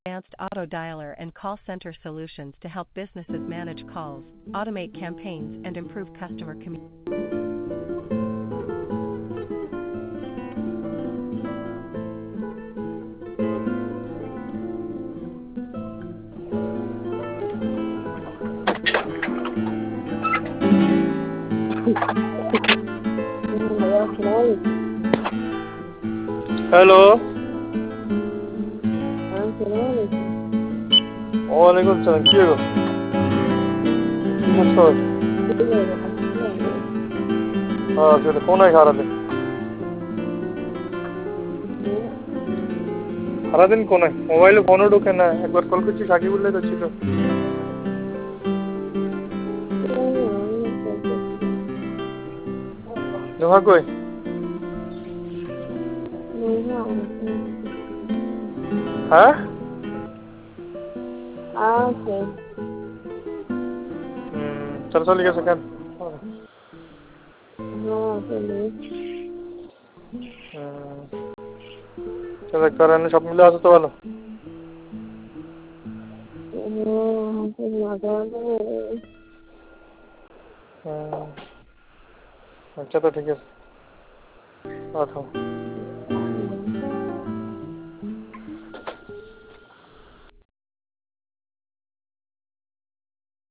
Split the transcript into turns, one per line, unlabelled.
advanced auto dialer and call center solutions to help businesses manage calls, automate campaigns, and improve customer communication.
Hello
अस्सलामुअलैकुम।
वालेकुम सलाम के हो नमस्कार हाँ चलो कौन है सारा दिन कौन है मोबाइल फोन ढुके ना एक बार कॉल करছি সাকিব বললে তো ছিল নোহা কই হ্যাঁ চল চল গেছে কেন চল করেন সব মিলে আছে তো ভালো আচ্ছা তো ঠিক আছে আচ্ছা